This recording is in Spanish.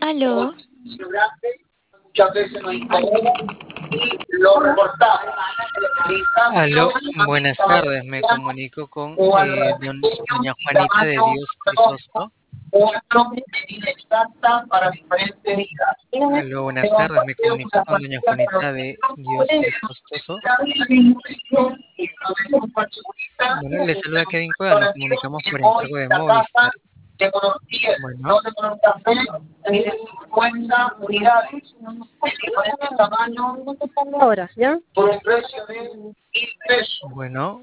Aló, Muchas veces no incomoda y lo reportamos. Aló, buenas tardes. Me comunico con O al niño doña y Juanita de tamaño Dios cronómetro, Crisosto. 4 medida exacta para diferentes vidas. Aló, buenas Vamos a tardes. Me hacer comunico una con doña práctica para Juanita de Dios Crisostoso. Bueno, le saluda Kevin Cueva. Nos comunicamos por encargo de Movistar. De conocía Bueno, 12 con café, tiene 50 unidades de diferentes tamaños Ahora, ¿ya? por un precio de 1.000 pesos. bueno,